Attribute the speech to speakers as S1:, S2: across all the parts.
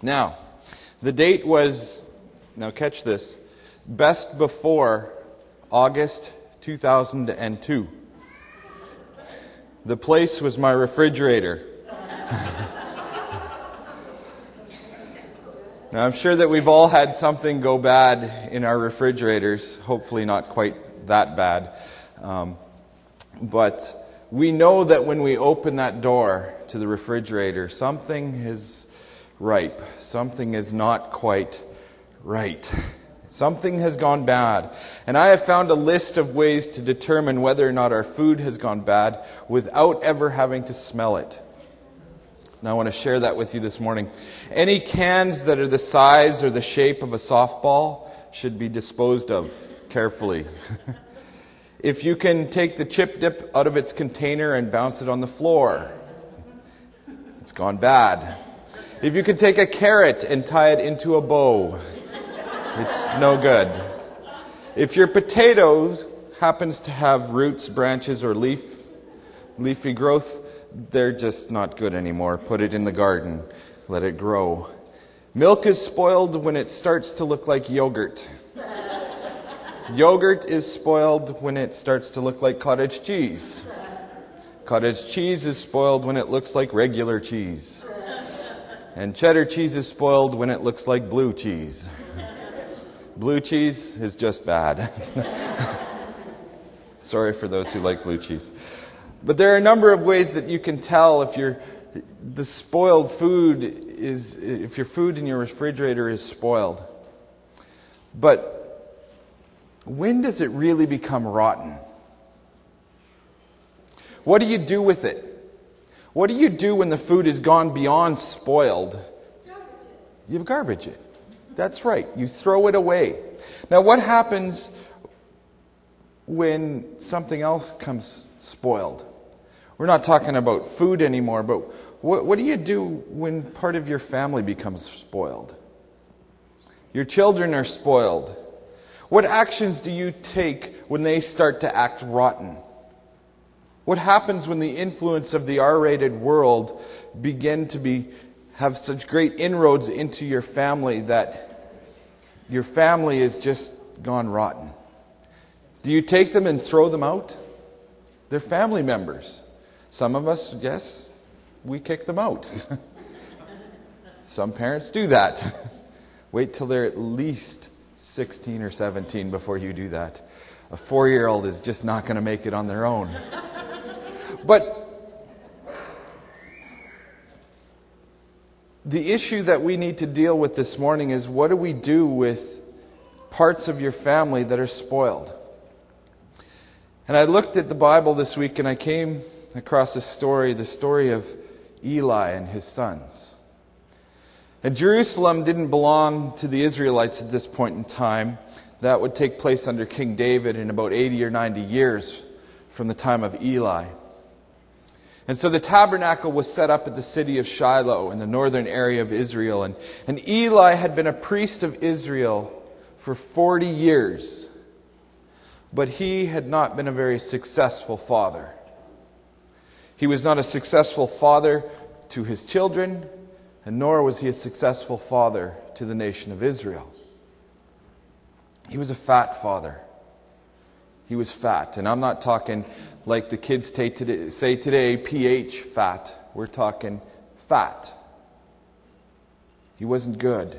S1: Now, the date was, now catch this, best before August 2002. The place was my refrigerator. Now, I'm sure that we've all had something go bad in our refrigerators. Hopefully not quite that bad. But we know that when we open that door to the refrigerator, something is ripe. Something is not quite right. Something has gone bad. And I have found a list of ways to determine whether or not our food has gone bad without ever having to smell it. And I want to share that with you this morning. Any cans that are the size or the shape of a softball should be disposed of carefully. If you can take the chip dip out of its container and bounce it on the floor, it's gone bad. If you can take a carrot and tie it into a bow, it's no good. If your potatoes happens to have roots, branches, or leafy growth, they're just not good anymore. Put it in the garden. Let it grow. Milk is spoiled when it starts to look like yogurt. Yogurt is spoiled when it starts to look like cottage cheese. Cottage cheese is spoiled when it looks like regular cheese. And cheddar cheese is spoiled when it looks like blue cheese. Blue cheese is just bad. Sorry for those who like blue cheese. But there are a number of ways that you can tell if your food in your refrigerator is spoiled. But when does it really become rotten? What do you do with it? What do you do when the food has gone beyond spoiled? You garbage it. That's right. You throw it away. Now, what happens when something else comes spoiled? We're not talking about food anymore, but what do you do when part of your family becomes spoiled? Your children are spoiled. What actions do you take when they start to act rotten? What happens when the influence of the R-rated world begin to have such great inroads into your family that your family is just gone rotten? Do you take them and throw them out? They're family members. Some of us, yes, we kick them out. Some parents do that. Wait till they're at least 16 or 17 before you do that. A 4-year-old is just not going to make it on their own. But the issue that we need to deal with this morning is, what do we do with parts of your family that are spoiled? And I looked at the Bible this week and I came across the story of Eli and his sons. And Jerusalem didn't belong to the Israelites at this point in time. That would take place under King David in about 80 or 90 years from the time of Eli. And so the tabernacle was set up at the city of Shiloh in the northern area of Israel. And Eli had been a priest of Israel for 40 years. But he had not been a very successful father. He was not a successful father to his children, and nor was he a successful father to the nation of Israel. He was a fat father. He was fat. And I'm not talking like the kids say today, PH fat. We're talking fat. He wasn't good.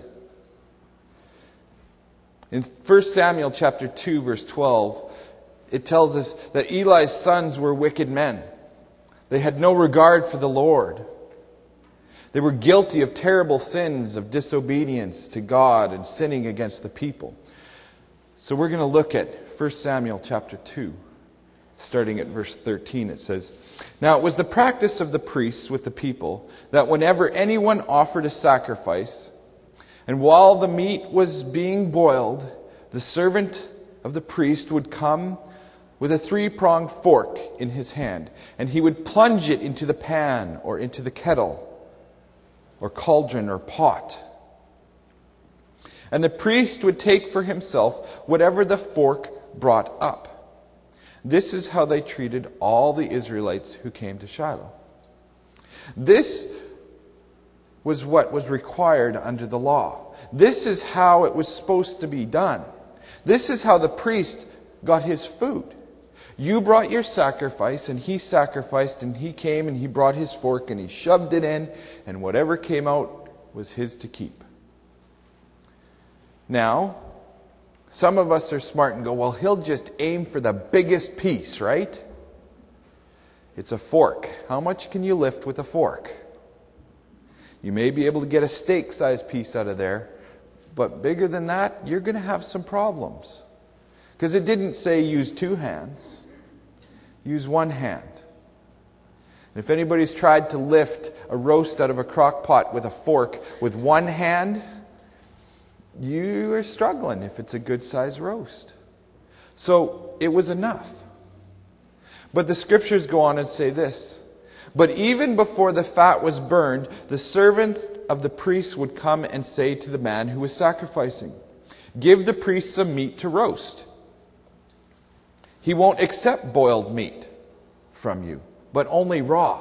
S1: In 1 Samuel chapter 2, verse 12, it tells us that Eli's sons were wicked men. They had no regard for the Lord. They were guilty of terrible sins of disobedience to God and sinning against the people. So we're going to look at 1 Samuel chapter 2, starting at verse 13. It says, "Now it was the practice of the priests with the people that whenever anyone offered a sacrifice, and while the meat was being boiled, the servant of the priest would come with a 3-pronged fork in his hand, and he would plunge it into the pan or into the kettle or cauldron or pot. And the priest would take for himself whatever the fork brought up. This is how they treated all the Israelites who came to Shiloh." This was what was required under the law. This is how it was supposed to be done. This is how the priest got his food. You brought your sacrifice, and he sacrificed, and he came and he brought his fork and he shoved it in, and whatever came out was his to keep. Now, some of us are smart and go, well, he'll just aim for the biggest piece, right? It's a fork. How much can you lift with a fork? You may be able to get a steak-sized piece out of there, but bigger than that, you're going to have some problems. Because it didn't say use 2 hands. Use 1 hand. And if anybody's tried to lift a roast out of a crock pot with a fork with 1 hand, you are struggling if it's a good-sized roast. So it was enough. But the scriptures go on and say this. But even before the fat was burned, the servants of the priest would come and say to the man who was sacrificing, give the priest some meat to roast. He won't accept boiled meat from you, but only raw.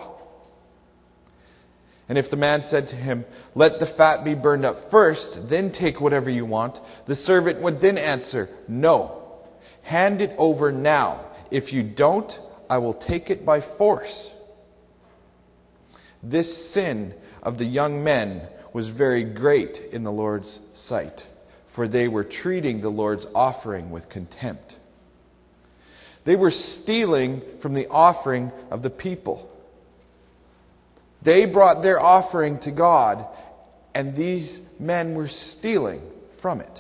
S1: And if the man said to him, let the fat be burned up first, then take whatever you want, the servant would then answer, no, hand it over now. If you don't, I will take it by force. This sin of the young men was very great in the Lord's sight, for they were treating the Lord's offering with contempt. They were stealing from the offering of the people. They brought their offering to God, and these men were stealing from it.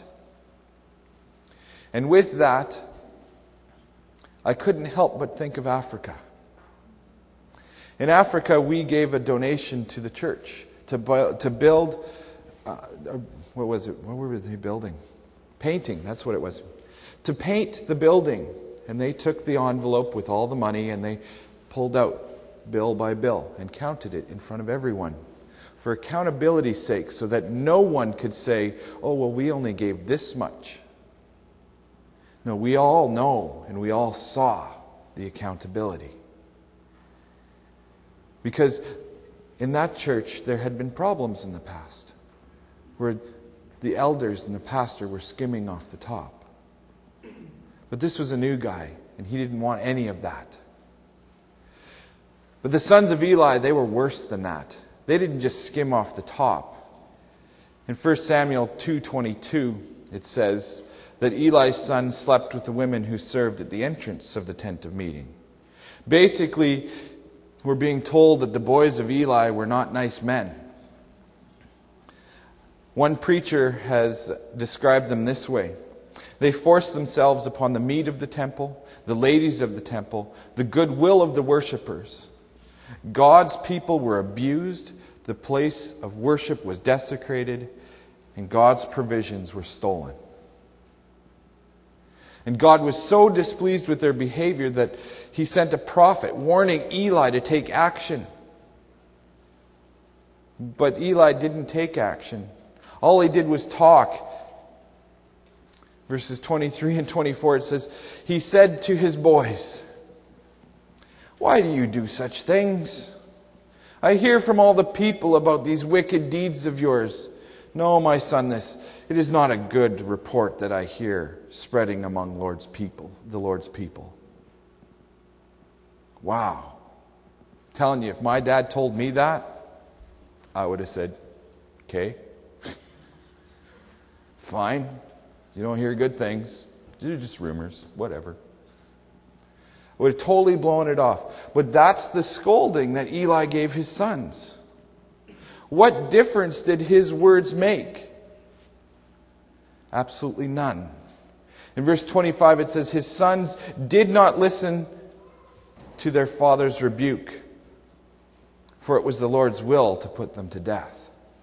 S1: And with that, I couldn't help but think of Africa. In Africa, we gave a donation to the church to build, what was it? What were they building? Painting, that's what it was. To paint the building. And they took the envelope with all the money and they pulled out bill by bill and counted it in front of everyone for accountability's sake, so that no one could say, oh, well, we only gave this much. No, we all know and we all saw the accountability. Because in that church, there had been problems in the past where the elders and the pastor were skimming off the top. But this was a new guy, and he didn't want any of that. But the sons of Eli, they were worse than that. They didn't just skim off the top. In 1 Samuel 2:22, it says that Eli's son slept with the women who served at the entrance of the tent of meeting. Basically, we're being told that the boys of Eli were not nice men. One preacher has described them this way. They forced themselves upon the meat of the temple, the ladies of the temple, the goodwill of the worshipers. God's people were abused, the place of worship was desecrated, and God's provisions were stolen. And God was so displeased with their behavior that he sent a prophet warning Eli to take action. But Eli didn't take action. All he did was talk. Verses 23 and 24, it says, he said to his boys, why do you do such things? I hear from all the people about these wicked deeds of yours. No, my son, it is not a good report that I hear spreading among the Lord's people. Wow. I'm telling you, if my dad told me that, I would have said, okay, fine. You don't hear good things. They're just rumors, whatever. Would have totally blown it off. But that's the scolding that Eli gave his sons. What difference did his words make? Absolutely none. In verse 25 it says, his sons did not listen to their father's rebuke, for it was the Lord's will to put them to death.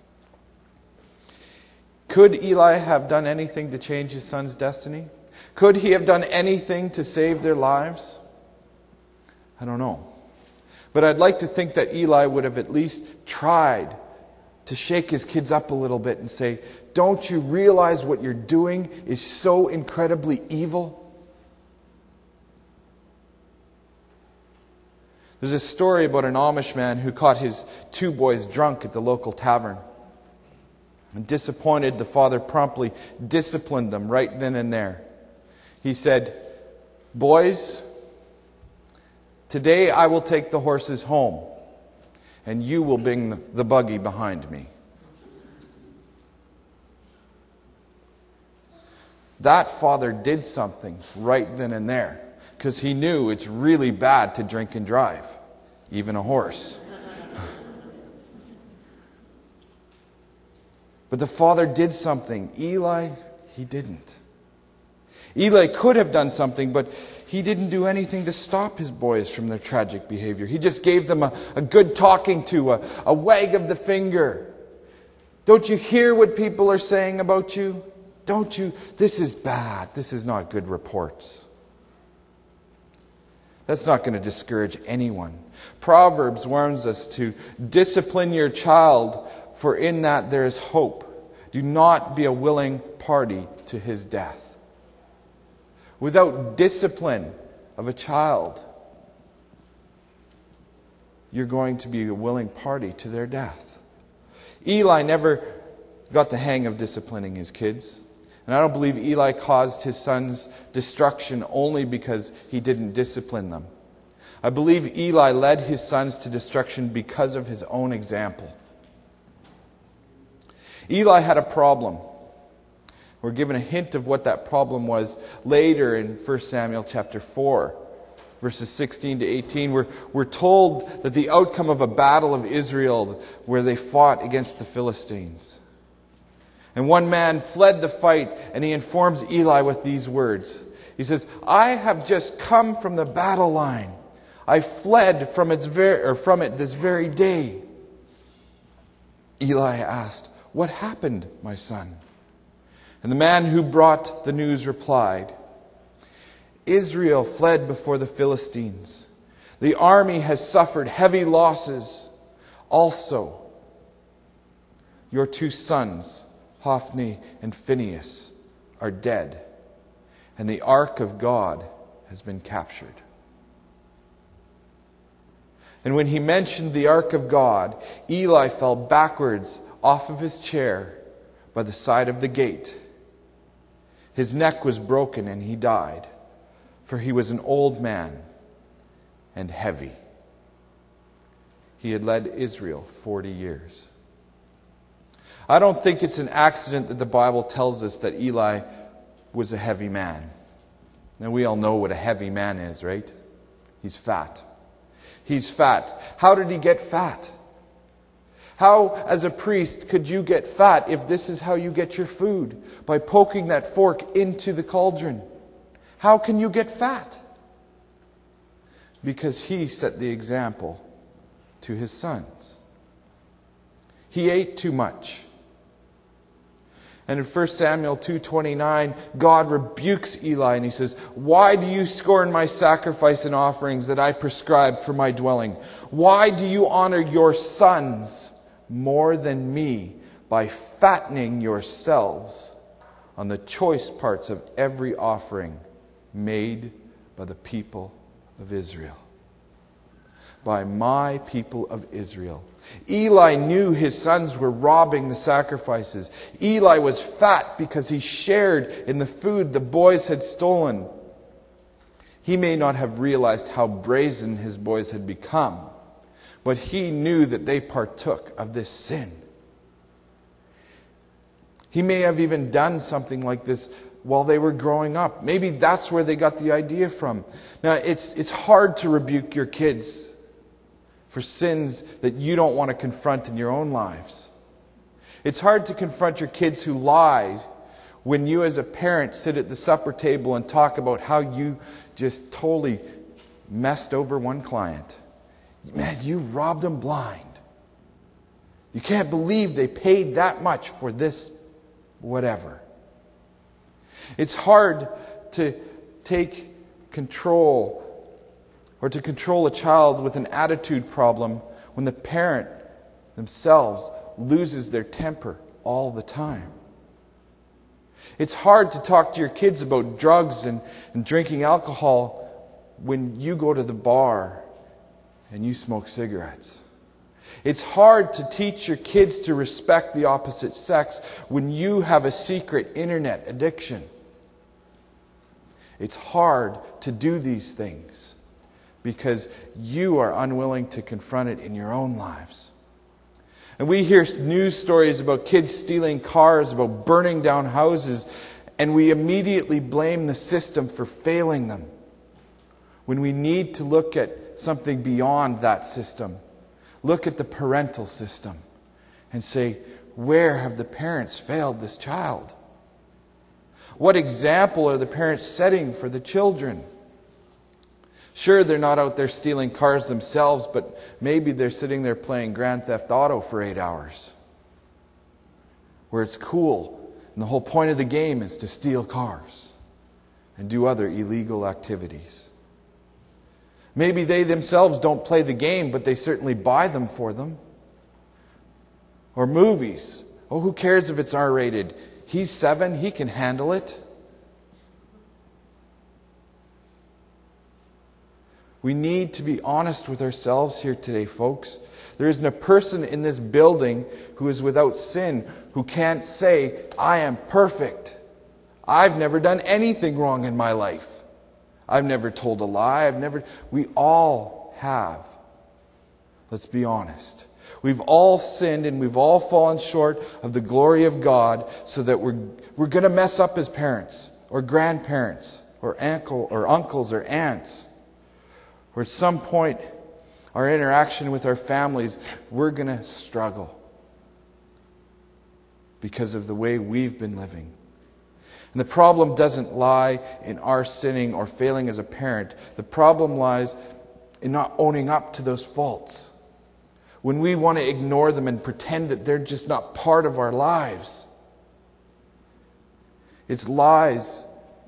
S1: Could Eli have done anything to change his son's destiny? Could he have done anything to save their lives? I don't know. But I'd like to think that Eli would have at least tried to shake his kids up a little bit and say, don't you realize what you're doing is so incredibly evil? There's a story about an Amish man who caught his 2 boys drunk at the local tavern. And disappointed, the father promptly disciplined them right then and there. He said, "Boys, today I will take the horses home, and you will bring the buggy behind me." That father did something right then and there, because he knew it's really bad to drink and drive, even a horse. But the father did something. Eli, he didn't. Eli could have done something, but he didn't do anything to stop his boys from their tragic behavior. He just gave them a good talking to, a wag of the finger. Don't you hear what people are saying about you? Don't you? This is bad. This is not good reports. That's not going to discourage anyone. Proverbs warns us to discipline your child, for in that there is hope. Do not be a willing party to his death. Without discipline of a child, you're going to be a willing party to their death. Eli never got the hang of disciplining his kids. And I don't believe Eli caused his sons' destruction only because he didn't discipline them. I believe Eli led his sons to destruction because of his own example. Eli had a problem. We're given a hint of what that problem was later in 1 Samuel chapter 4, verses 16 to 18. We're told that the outcome of a battle of Israel where they fought against the Philistines. And one man fled the fight, and he informs Eli with these words. He says, "I have just come from the battle line. I fled from it this very day." Eli asked, "What happened, my son?" And the man who brought the news replied, "Israel fled before the Philistines. The army has suffered heavy losses. Also, your two sons, Hophni and Phinehas, are dead, and the ark of God has been captured." And when he mentioned the ark of God, Eli fell backwards off of his chair by the side of the gate. His neck was broken and he died, for he was an old man and heavy. He had led Israel 40 years. I don't think it's an accident that the Bible tells us that Eli was a heavy man. And we all know what a heavy man is, right? He's fat. He's fat. How did he get fat? How, as a priest, could you get fat if this is how you get your food? By poking that fork into the cauldron. How can you get fat? Because he set the example to his sons. He ate too much. And in 1 Samuel 2:29, God rebukes Eli and he says, "Why do you scorn my sacrifice and offerings that I prescribed for my dwelling? Why do you honor your sons more than me by fattening yourselves on the choice parts of every offering made by the people of Israel?" By my people of Israel. Eli knew his sons were robbing the sacrifices. Eli was fat because he shared in the food the boys had stolen. He may not have realized how brazen his boys had become, but he knew that they partook of this sin. He may have even done something like this while they were growing up. Maybe that's where they got the idea from. Now, it's hard to rebuke your kids for sins that you don't want to confront in your own lives. It's hard to confront your kids who lie when you as a parent sit at the supper table and talk about how you just totally messed over one client. Man, you robbed them blind. You can't believe they paid that much for this whatever. It's hard to take control or to control a child with an attitude problem when the parent themselves loses their temper all the time. It's hard to talk to your kids about drugs and drinking alcohol when you go to the bar and you smoke cigarettes. It's hard to teach your kids to respect the opposite sex when you have a secret internet addiction. It's hard to do these things because you are unwilling to confront it in your own lives. And we hear news stories about kids stealing cars, about burning down houses, and we immediately blame the system for failing them, when we need to look at something beyond that system. Look at the parental system and say, where have the parents failed this child? What example are the parents setting for the children? Sure, they're not out there stealing cars themselves, but maybe they're sitting there playing Grand Theft Auto for 8 hours, where it's cool, and the whole point of the game is to steal cars and do other illegal activities. Maybe they themselves don't play the game, but they certainly buy them for them. Or movies. Oh, who cares if it's R-rated? He's 7, he can handle it. We need to be honest with ourselves here today, folks. There isn't a person in this building who is without sin, who can't say, I am perfect. I've never done anything wrong in my life. I've never told a lie. We all have. Let's be honest. We've all sinned and we've all fallen short of the glory of God, so that we're going to mess up as parents or grandparents or uncles or aunts. Or at some point, our interaction with our families, we're going to struggle because of the way we've been living. And the problem doesn't lie in our sinning or failing as a parent. The problem lies in not owning up to those faults. When we want to ignore them and pretend that they're just not part of our lives. It's lies.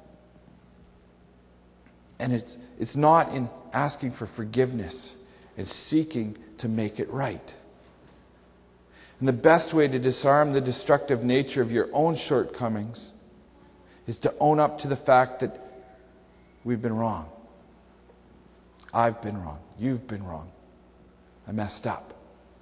S1: And it's not in asking for forgiveness. It's seeking to make it right. And the best way to disarm the destructive nature of your own shortcomings is to own up to the fact that we've been wrong. I've been wrong. You've been wrong. I messed up.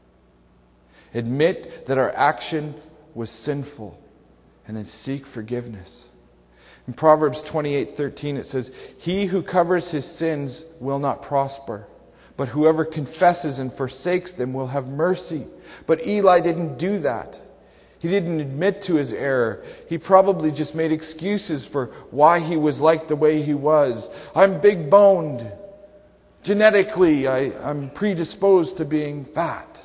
S1: Admit that our action was sinful, and then seek forgiveness. In Proverbs 28:13 it says, he who covers his sins will not prosper, but whoever confesses and forsakes them will have mercy. But Eli didn't do that. He didn't admit to his error. He probably just made excuses for why he was like the way he was. I'm big-boned. Genetically, I'm predisposed to being fat.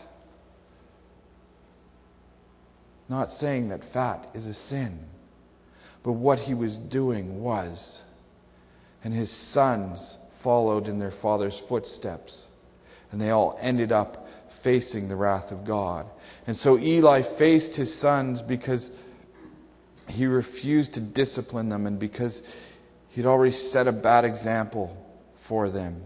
S1: Not saying that fat is a sin, but what he was doing was. And his sons followed in their father's footsteps, and they all ended up facing the wrath of God. And so Eli faced his sons because he refused to discipline them, and because he'd already set a bad example for them.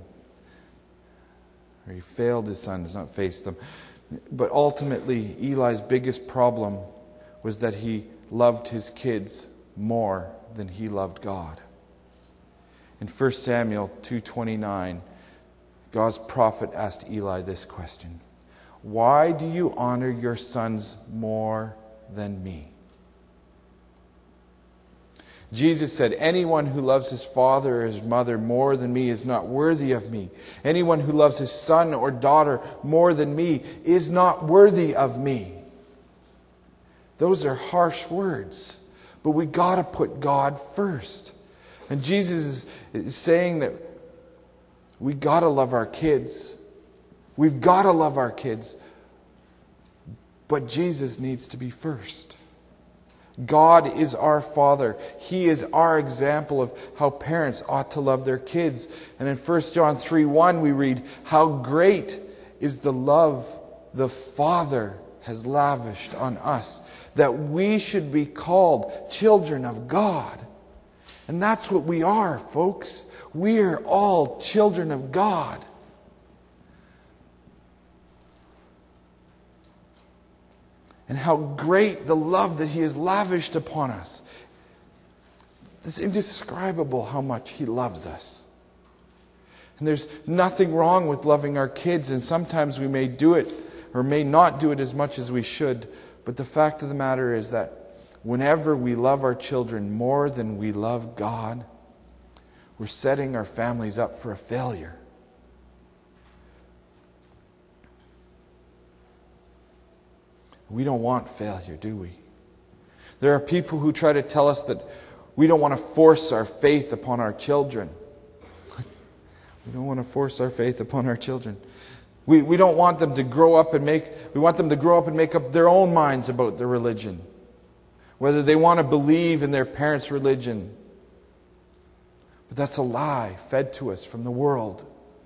S1: Or he failed his sons, not faced them. But ultimately, Eli's biggest problem was that he loved his kids more than he loved God. In 1 Samuel 2:29, God's prophet asked Eli this question: why do you honor your sons more than me? Jesus said, anyone who loves his father or his mother more than me is not worthy of me. Anyone who loves his son or daughter more than me is not worthy of me. Those are harsh words, but we got to put God first. And Jesus is saying that we got to love our kids. We've got to love our kids. But Jesus needs to be first. God is our Father. He is our example of how parents ought to love their kids. And in 1 John 3:1 we read, how great is the love the Father has lavished on us, that we should be called children of God. And that's what we are, folks. We are all children of God. And how great the love that He has lavished upon us. It's indescribable how much He loves us. And there's nothing wrong with loving our kids, and sometimes we may do it or may not do it as much as we should. But the fact of the matter is that whenever we love our children more than we love God, we're setting our families up for a failure. We don't want failure, do we? There are people who try to tell us that we don't want to force our faith upon our children. We don't want to force our faith upon our children. We don't want them to grow up and make up their own minds about their religion. Whether they want to believe in their parents' religion. But that's a lie fed to us from the world.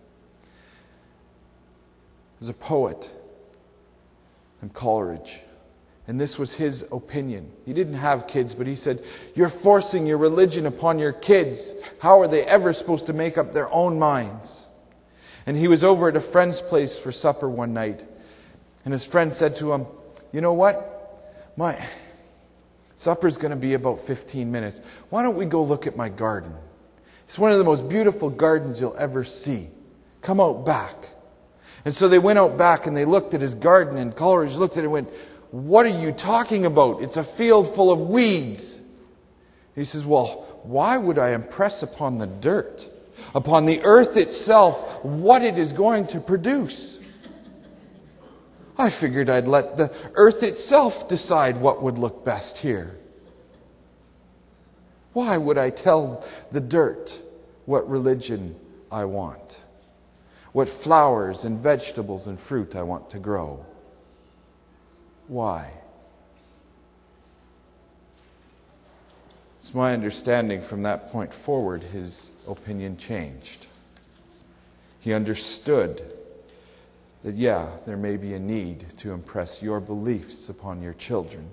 S1: There's a poet in Coleridge, and this was his opinion. He didn't have kids, but he said, "You're forcing your religion upon your kids. How are they ever supposed to make up their own minds?" And he was over at a friend's place for supper one night, and his friend said to him, "You know what? My supper's going to be about 15 minutes. Why don't we go look at my garden? It's one of the most beautiful gardens you'll ever see. Come out back." And so they went out back and they looked at his garden, and Coleridge looked at it and went, "What are you talking about? It's a field full of weeds." He says, "Well, why would I impress upon the dirt, upon the earth itself, what it is going to produce? I figured I'd let the earth itself decide what would look best here. Why would I tell the dirt what religion I want? What flowers and vegetables and fruit I want to grow? Why?" It's my understanding from that point forward, his opinion changed. He understood that, there may be a need to impress your beliefs upon your children.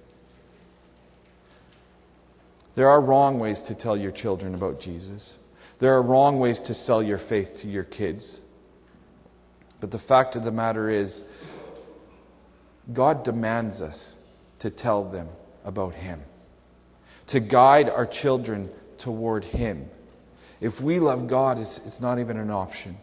S1: There are wrong ways to tell your children about Jesus. There are wrong ways to sell your faith to your kids. But the fact of the matter is, God demands us to tell them about Him, to guide our children toward Him. If we love God, it's not even an option.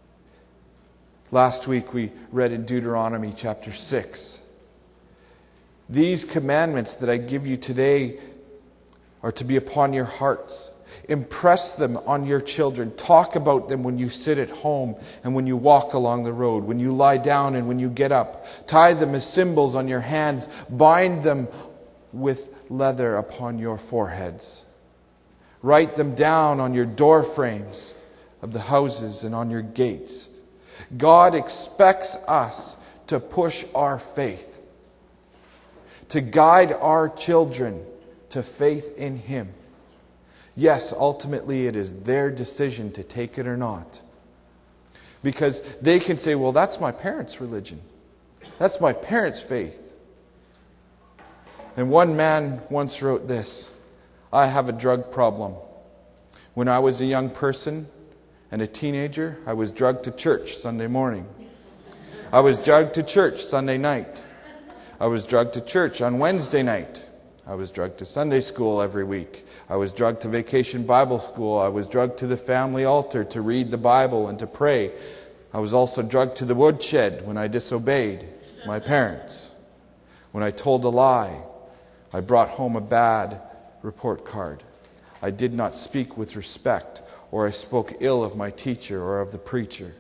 S1: Last week we read in Deuteronomy chapter 6. "These commandments that I give you today are to be upon your hearts. Impress them on your children. Talk about them when you sit at home and when you walk along the road, when you lie down and when you get up. Tie them as symbols on your hands. Bind them with leather upon your foreheads. Write them down on your door frames of the houses and on your gates." God expects us to push our faith, to guide our children to faith in Him. Yes, ultimately it is their decision to take it or not. Because they can say, "Well, that's my parents' religion. That's my parents' faith." And one man once wrote this: "I have a drug problem. When I was a young person and a teenager, I was drugged to church Sunday morning. I was drugged to church Sunday night. I was drugged to church on Wednesday night. I was drugged to Sunday school every week. I was drugged to vacation Bible school. I was drugged to the family altar to read the Bible and to pray. I was also drugged to the woodshed when I disobeyed my parents. When I told a lie, I brought home a bad report card. I did not speak with respect, or I spoke ill of my teacher or of the preacher.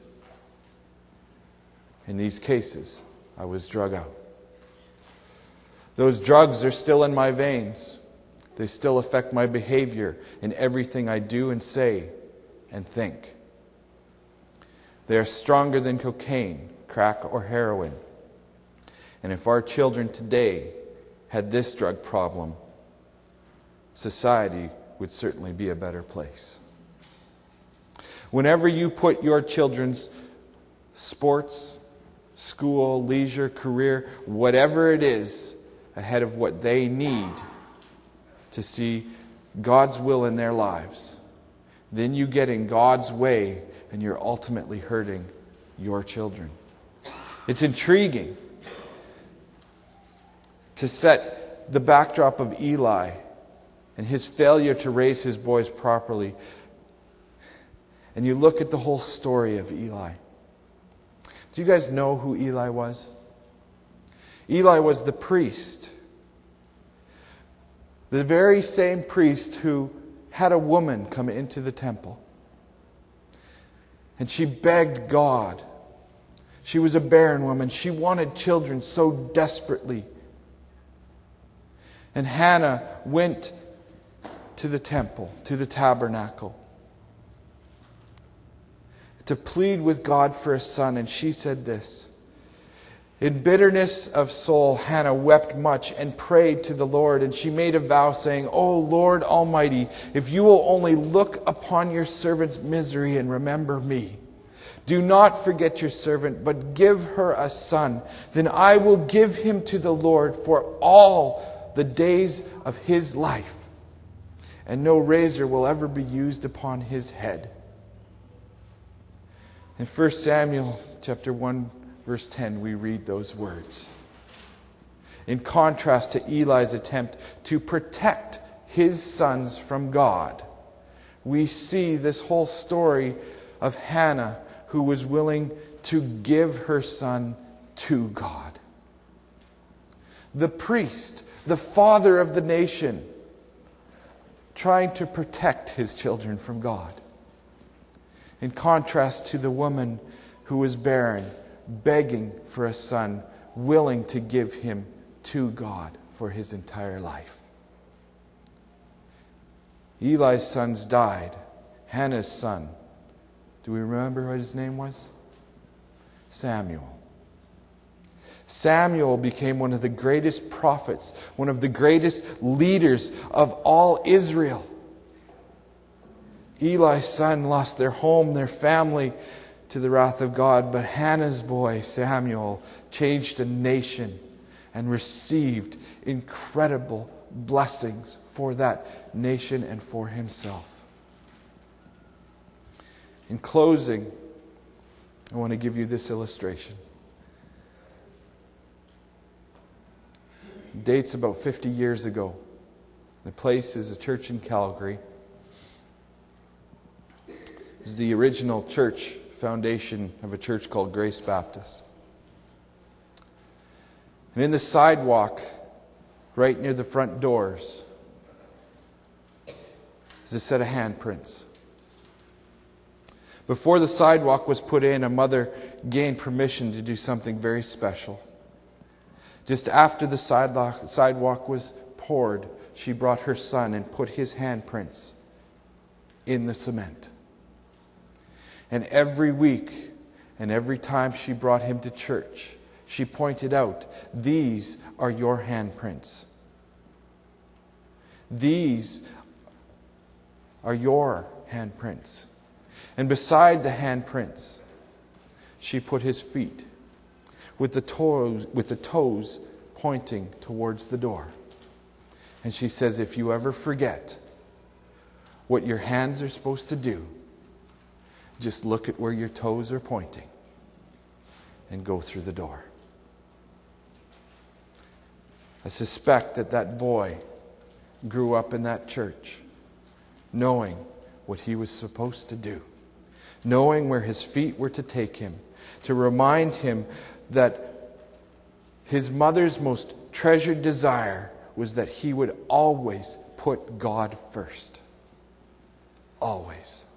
S1: In these cases, I was drug out. Those drugs are still in my veins. They still affect my behavior in everything I do and say and think. They are stronger than cocaine, crack, or heroin. And if our children today had this drug problem, society would certainly be a better place." Whenever you put your children's sports, school, leisure, career, whatever it is, ahead of what they need to see God's will in their lives, then you get in God's way and you're ultimately hurting your children. It's intriguing to set the backdrop of Eli and his failure to raise his boys properly. And you look at the whole story of Eli. Do you guys know who Eli was? Eli was the priest. The very same priest who had a woman come into the temple. And she begged God. She was a barren woman. She wanted children so desperately. And Hannah went to the temple, to the tabernacle, to plead with God for a son. And she said this: in bitterness of soul, Hannah wept much and prayed to the Lord. And she made a vow, saying, O Lord Almighty, if you will only look upon your servant's misery and remember me, do not forget your servant, but give her a son. Then I will give him to the Lord for all the days of his life, and no razor will ever be used upon his head. In 1 Samuel chapter 1, verse 10, we read those words. In contrast to Eli's attempt to protect his sons from God, we see this whole story of Hannah, who was willing to give her son to God. The priest, the father of the nation, trying to protect his children from God. In contrast to the woman who was barren, begging for a son, willing to give him to God for his entire life. Eli's sons died. Hannah's son, do we remember what his name was? Samuel. Samuel became one of the greatest prophets, one of the greatest leaders of all Israel. Eli's son lost their home, their family, to the wrath of God, but Hannah's boy, Samuel, changed a nation and received incredible blessings for that nation and for himself. In closing, I want to give you this illustration. It dates about 50 years ago. The place is a church in Calgary. It was the original church foundation of a church called Grace Baptist. And in the sidewalk, right near the front doors, is a set of handprints. Before the sidewalk was put in, a mother gained permission to do something very special. Just after the sidewalk was poured, she brought her son and put his handprints in the cement. And every week and every time she brought him to church, she pointed out, these are your handprints. These are your handprints. And beside the handprints, she put his feet with the toes pointing towards the door. And she says, if you ever forget what your hands are supposed to do, just look at where your toes are pointing and go through the door. I suspect that boy grew up in that church knowing what he was supposed to do, knowing where his feet were to take him, to remind him that his mother's most treasured desire was that he would always put God first. Always.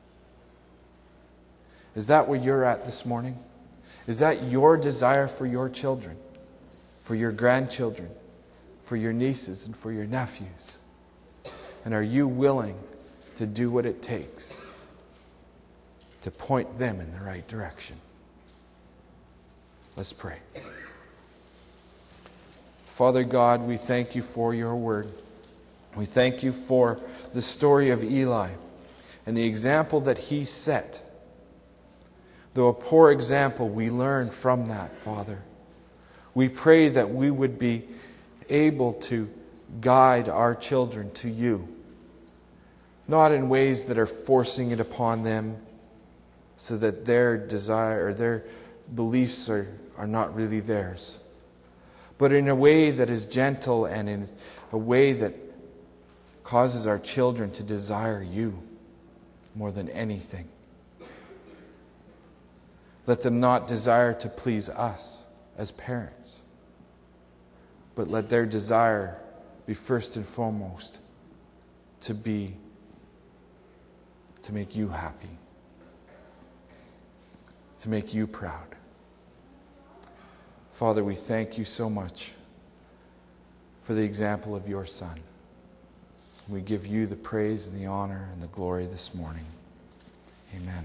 S1: Is that where you're at this morning? Is that your desire for your children, for your grandchildren, for your nieces and for your nephews? And are you willing to do what it takes to point them in the right direction? Let's pray. Father God, we thank you for your word. We thank you for the story of Eli and the example that he set. Though a poor example, we learn from that, Father. We pray that we would be able to guide our children to you, not in ways that are forcing it upon them so that their desire or their beliefs are not really theirs, but in a way that is gentle and in a way that causes our children to desire you more than anything. Let them not desire to please us as parents, but let their desire be first and foremost to make you happy, to make you proud. Father, we thank you so much for the example of your Son. We give you the praise and the honor and the glory this morning. Amen.